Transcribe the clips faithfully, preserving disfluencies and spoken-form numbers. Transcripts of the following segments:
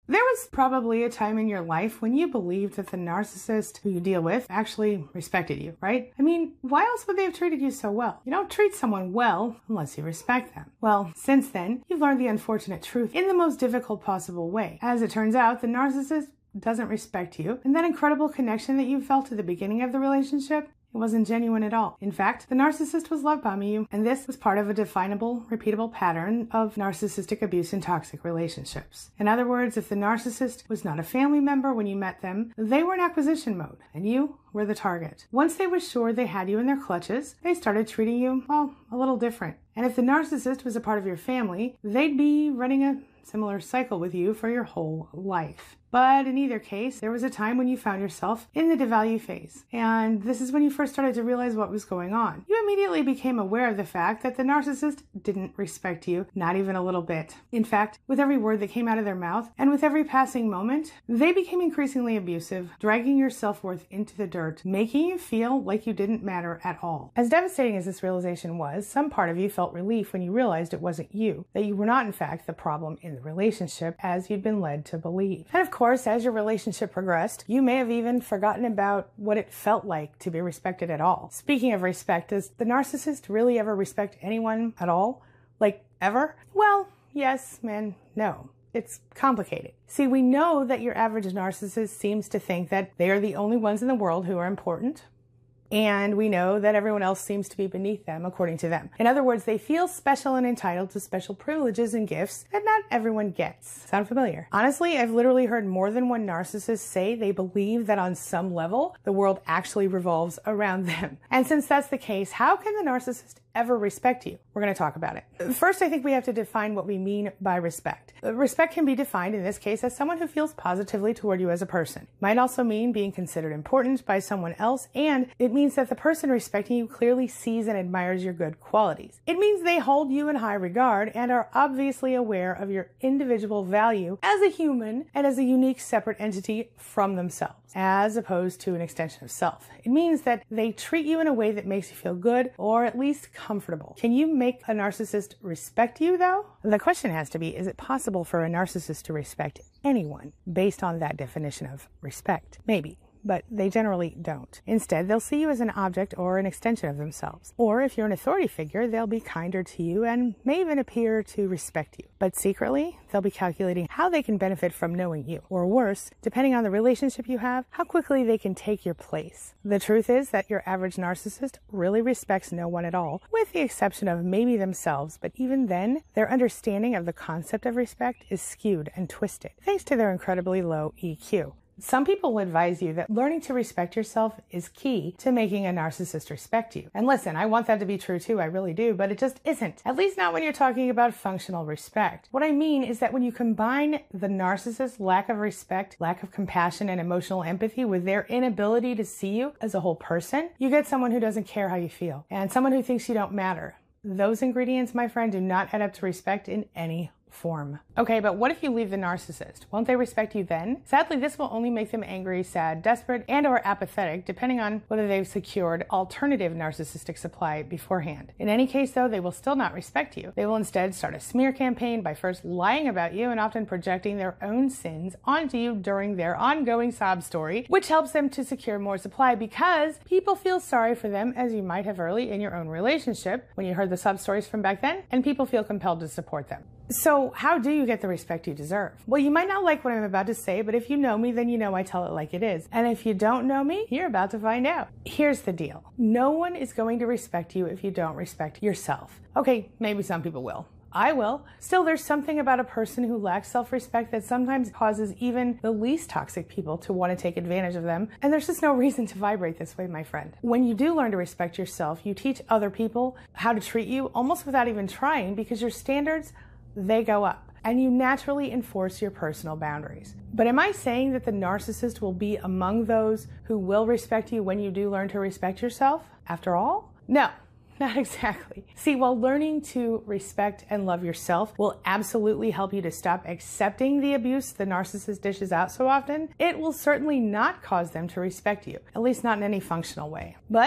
There was probably a time in your life when you believed that the narcissist who you deal with actually respected you, right? I mean, why else would they have treated you so well? You don't treat someone well unless you respect them. Well, since then, you've learned the unfortunate truth in the most difficult possible way. As it turns out, the narcissist doesn't respect you, and that incredible connection that you felt at the beginning of the relationship, it wasn't genuine at all. In fact, the narcissist was love bombing you, and this was part of a definable, repeatable pattern of narcissistic abuse in toxic relationships. In other words, if the narcissist was not a family member when you met them, they were in acquisition mode, and you were the target. Once they were sure they had you in their clutches, they started treating you, well, a little different. And if the narcissist was a part of your family, they'd be running a similar cycle with you for your whole life. But in either case, there was a time when you found yourself in the devalue phase. And this is when you first started to realize what was going on. You immediately became aware of the fact that the narcissist didn't respect you, not even a little bit. In fact, with every word that came out of their mouth and with every passing moment, they became increasingly abusive, dragging your self-worth into the dirt, making you feel like you didn't matter at all. As devastating as this realization was, some part of you felt relief when you realized it wasn't you, that you were not in fact the problem in the relationship as you'd been led to believe. And of course, as your relationship progressed, you may have even forgotten about what it felt like to be respected at all. Speaking of respect, does the narcissist really ever respect anyone at all? Like, ever? Well, yes and no. It's complicated. See, we know that your average narcissist seems to think that they are the only ones in the world who are important. And we know that everyone else seems to be beneath them, according to them. In other words, they feel special and entitled to special privileges and gifts that not everyone gets. Sound familiar? Honestly, I've literally heard more than one narcissist say they believe that on some level, the world actually revolves around them. And since that's the case, how can the narcissist ever respect you? We're going to talk about it. First, I think we have to define what we mean by respect. Respect can be defined in this case as someone who feels positively toward you as a person. It might also mean being considered important by someone else, and it means that the person respecting you clearly sees and admires your good qualities. It means they hold you in high regard and are obviously aware of your individual value as a human and as a unique separate entity from themselves, as opposed to an extension of self. It means that they treat you in a way that makes you feel good or at least comfortable. Can you make a narcissist respect you, though? The question has to be, is it possible for a narcissist to respect anyone based on that definition of respect? Maybe. But they generally don't. Instead, they'll see you as an object or an extension of themselves. Or if you're an authority figure, they'll be kinder to you and may even appear to respect you. But secretly, they'll be calculating how they can benefit from knowing you. Or worse, depending on the relationship you have, how quickly they can take your place. The truth is that your average narcissist really respects no one at all, with the exception of maybe themselves. But even then, their understanding of the concept of respect is skewed and twisted, thanks to their incredibly low E Q. Some people will advise you that learning to respect yourself is key to making a narcissist respect you. And listen, I want that to be true too, I really do, but it just isn't. At least not when you're talking about functional respect. What I mean is that when you combine the narcissist's lack of respect, lack of compassion, and emotional empathy with their inability to see you as a whole person, you get someone who doesn't care how you feel, and someone who thinks you don't matter. Those ingredients, my friend, do not add up to respect in any form. Okay, but what if you leave the narcissist? Won't they respect you then? Sadly, this will only make them angry, sad, desperate, and or apathetic, depending on whether they've secured alternative narcissistic supply beforehand. In any case, though, they will still not respect you. They will instead start a smear campaign by first lying about you and often projecting their own sins onto you during their ongoing sob story, which helps them to secure more supply because people feel sorry for them, as you might have early in your own relationship when you heard the sob stories from back then, and people feel compelled to support them. So how do you get the respect you deserve? Well, you might not like what I'm about to say, but if you know me, then you know I tell it like it is. And if you don't know me, you're about to find out. Here's the deal. No one is going to respect you if you don't respect yourself. Okay, maybe some people will. I will. Still, there's something about a person who lacks self-respect that sometimes causes even the least toxic people to want to take advantage of them, and there's just no reason to vibrate this way, my friend. When you do learn to respect yourself, you teach other people how to treat you almost without even trying because your standards, they go up, and you naturally enforce your personal boundaries. But am I saying that the narcissist will be among those who will respect you when you do learn to respect yourself, after all? No. Not exactly. See, while learning to respect and love yourself will absolutely help you to stop accepting the abuse the narcissist dishes out so often, it will certainly not cause them to respect you, at least not in any functional way. But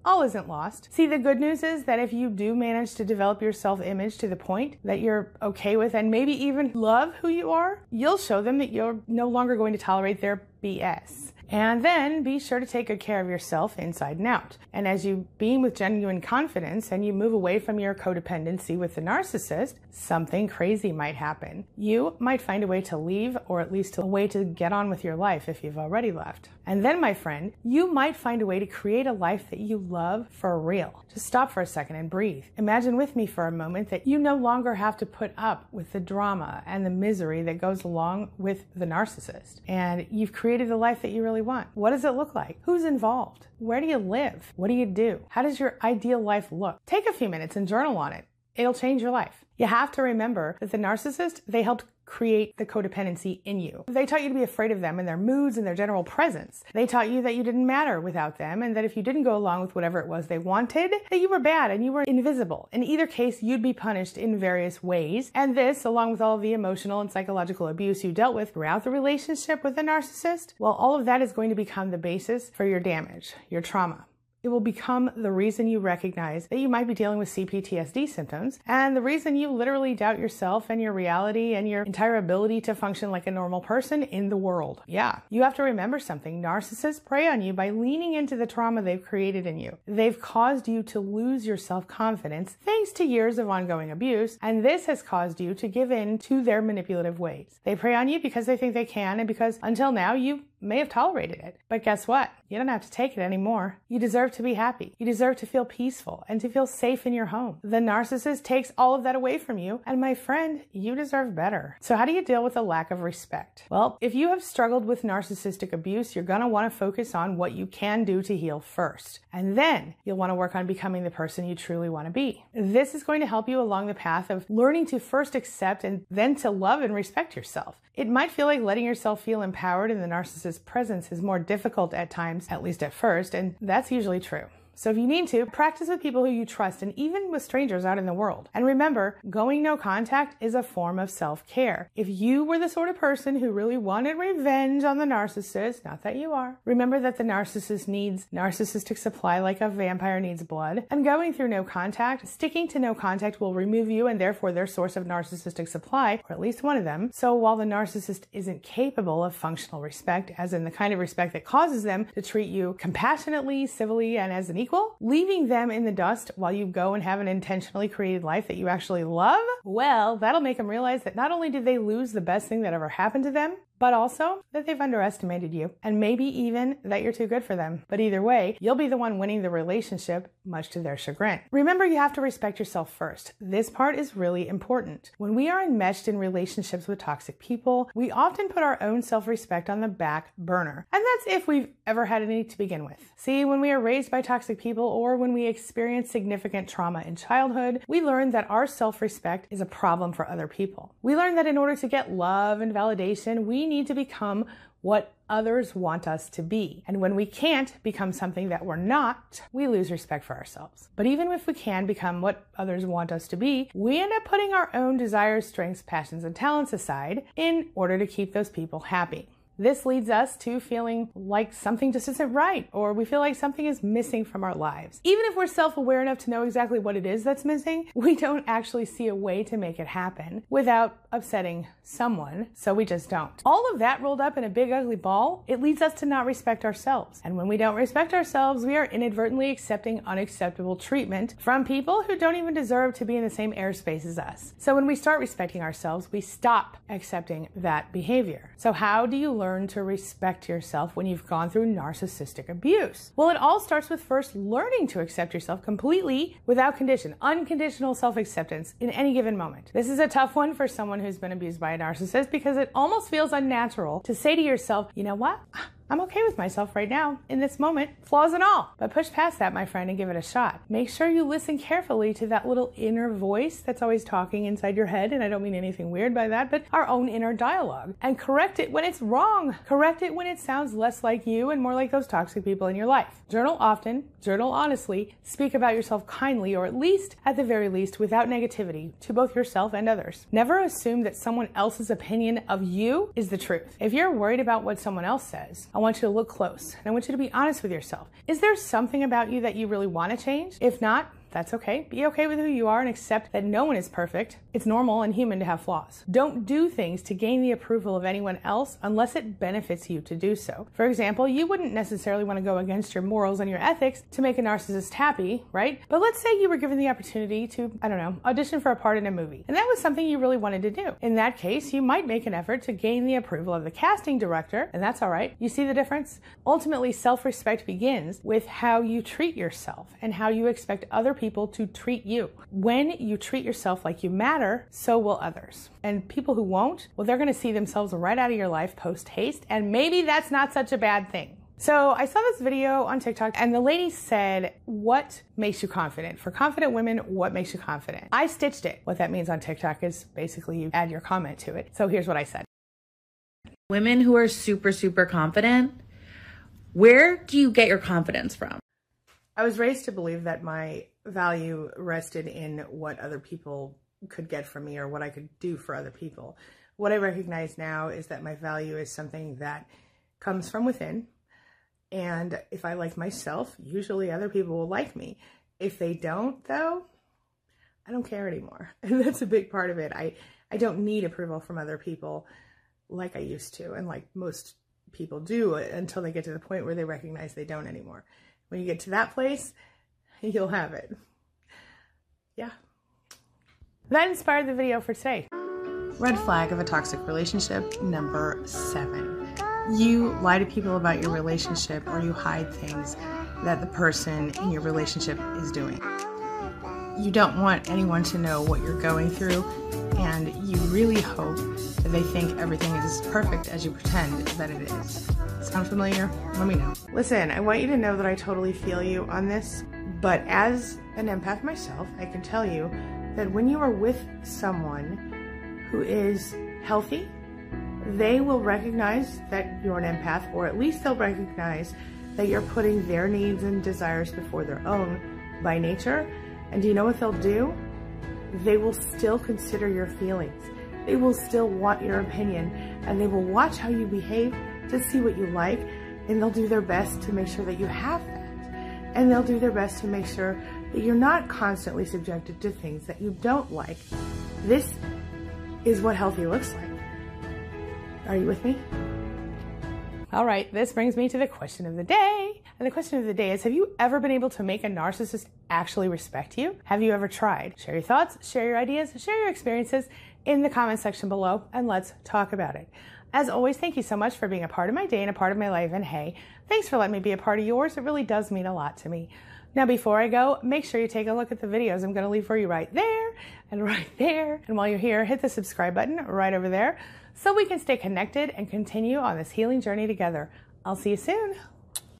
all isn't lost. See, the good news is that if you do manage to develop your self-image to the point that you're okay with and maybe even love who you are, you'll show them that you're no longer going to tolerate their B S. And then be sure to take good care of yourself inside and out. And as you beam with genuine confidence and you move away from your codependency with the narcissist, something crazy might happen. You might find a way to leave, or at least a way to get on with your life if you've already left. And then, my friend, you might find a way to create a life that you love for real. Just stop for a second and breathe. Imagine with me for a moment that you no longer have to put up with the drama and the misery that goes along with the narcissist. And you've created the life that you really want. What does it look like? Who's involved? Where do you live? What do you do? How does your ideal life look? Take a few minutes and journal on it. It'll change your life. You have to remember that the narcissist, they helped create the codependency in you. They taught you to be afraid of them and their moods and their general presence. They taught you that you didn't matter without them, and that if you didn't go along with whatever it was they wanted, that you were bad and you were invisible. In either case, you'd be punished in various ways. And this, along with all of the emotional and psychological abuse you dealt with throughout the relationship with the narcissist, well, all of that is going to become the basis for your damage, your trauma. It will become the reason you recognize that you might be dealing with C P T S D symptoms, and the reason you literally doubt yourself and your reality and your entire ability to function like a normal person in the world. Yeah, you have to remember something. Narcissists prey on you by leaning into the trauma they've created in you. They've caused you to lose your self-confidence thanks to years of ongoing abuse, and this has caused you to give in to their manipulative ways. They prey on you because they think they can, and because until now you may have tolerated it. But guess what? You don't have to take it anymore. You deserve to be happy. You deserve to feel peaceful and to feel safe in your home. The narcissist takes all of that away from you, and my friend, you deserve better. So how do you deal with a lack of respect? Well, if you have struggled with narcissistic abuse, you're gonna wanna focus on what you can do to heal first. And then you'll wanna work on becoming the person you truly wanna be. This is going to help you along the path of learning to first accept and then to love and respect yourself. It might feel like letting yourself feel empowered in the narcissist's presence is more difficult at times, at least at first, and that's usually true. So if you need to, practice with people who you trust and even with strangers out in the world. And remember, going no contact is a form of self-care. If you were the sort of person who really wanted revenge on the narcissist, not that you are, remember that the narcissist needs narcissistic supply like a vampire needs blood. And going through no contact, sticking to no contact will remove you and therefore their source of narcissistic supply, or at least one of them. So while the narcissist isn't capable of functional respect, as in the kind of respect that causes them to treat you compassionately, civilly, and as an equal, leaving them in the dust while you go and have an intentionally created life that you actually love, well, that'll make them realize that not only did they lose the best thing that ever happened to them, but also that they've underestimated you, and maybe even that you're too good for them. But either way, you'll be the one winning the relationship, much to their chagrin. Remember, you have to respect yourself first. This part is really important. When we are enmeshed in relationships with toxic people, we often put our own self-respect on the back burner. And that's if we've ever had any to begin with. See, when we are raised by toxic people or when we experience significant trauma in childhood, we learn that our self-respect is a problem for other people. We learn that in order to get love and validation, we need to become what others want us to be. And when we can't become something that we're not, we lose respect for ourselves. But even if we can become what others want us to be, we end up putting our own desires, strengths, passions, and talents aside in order to keep those people happy. This leads us to feeling like something just isn't right, or we feel like something is missing from our lives. Even if we're self-aware enough to know exactly what it is that's missing, we don't actually see a way to make it happen without upsetting someone, so we just don't. All of that rolled up in a big ugly ball, it leads us to not respect ourselves. And when we don't respect ourselves, we are inadvertently accepting unacceptable treatment from people who don't even deserve to be in the same airspace as us. So when we start respecting ourselves, we stop accepting that behavior. So how do you learn learn to respect yourself when you've gone through narcissistic abuse? Well, it all starts with first learning to accept yourself completely without condition, unconditional self-acceptance in any given moment. This is a tough one for someone who's been abused by a narcissist because it almost feels unnatural to say to yourself, you know what? I'm okay with myself right now, in this moment, flaws and all. But push past that, my friend, and give it a shot. Make sure you listen carefully to that little inner voice that's always talking inside your head, and I don't mean anything weird by that, but our own inner dialogue. And correct it when it's wrong. Correct it when it sounds less like you and more like those toxic people in your life. Journal often, journal honestly, speak about yourself kindly, or at least, at the very least, without negativity to both yourself and others. Never assume that someone else's opinion of you is the truth. If you're worried about what someone else says, I want you to look close and I want you to be honest with yourself. Is there something about you that you really want to change? If not, that's okay. Be okay with who you are and accept that no one is perfect. It's normal and human to have flaws. Don't do things to gain the approval of anyone else unless it benefits you to do so. For example, you wouldn't necessarily want to go against your morals and your ethics to make a narcissist happy, right? But let's say you were given the opportunity to, I don't know, audition for a part in a movie, and that was something you really wanted to do. In that case, you might make an effort to gain the approval of the casting director, and that's all right. You see the difference? Ultimately, self-respect begins with how you treat yourself and how you expect other people people to treat you. When you treat yourself like you matter, so will others. And people who won't, well, they're going to see themselves right out of your life post haste, and maybe that's not such a bad thing. So I saw this video on TikTok and the lady said, what makes you confident? For confident women, what makes you confident? I stitched it. What that means on TikTok is basically you add your comment to it. So here's what I said. Women who are super, super confident, where do you get your confidence from? I was raised to believe that my value rested in what other people could get from me or what I could do for other people. What I recognize now is that my value is something that comes from within. And if I like myself, usually other people will like me. If they don't, though, I don't care anymore. And that's a big part of it. I, I don't need approval from other people like I used to, and like most people do, until they get to the point where they recognize they don't anymore. When you get to that place, you'll have it. Yeah. That inspired the video for today. Red flag of a toxic relationship number seven. You lie to people about your relationship, or you hide things that the person in your relationship is doing. You don't want anyone to know what you're going through, and you really hope that they think everything is as perfect as you pretend that it is. Sound familiar? Let me know. Listen, I want you to know that I totally feel you on this, but as an empath myself, I can tell you that when you are with someone who is healthy, they will recognize that you're an empath, or at least they'll recognize that you're putting their needs and desires before their own by nature. And do you know what they'll do? They will still consider your feelings. They will still want your opinion, and they will watch how you behave to see what you like, and they'll do their best to make sure that you have that. And they'll do their best to make sure that you're not constantly subjected to things that you don't like. This is what healthy looks like. Are you with me? All right, this brings me to the question of the day. And the question of the day is, have you ever been able to make a narcissist actually respect you? Have you ever tried? Share your thoughts, share your ideas, share your experiences in the comment section below, and let's talk about it. As always, thank you so much for being a part of my day and a part of my life. And hey, thanks for letting me be a part of yours. It really does mean a lot to me. Now, before I go, make sure you take a look at the videos I'm going to leave for you right there and right there. And while you're here, hit the subscribe button right over there so we can stay connected and continue on this healing journey together. I'll see you soon.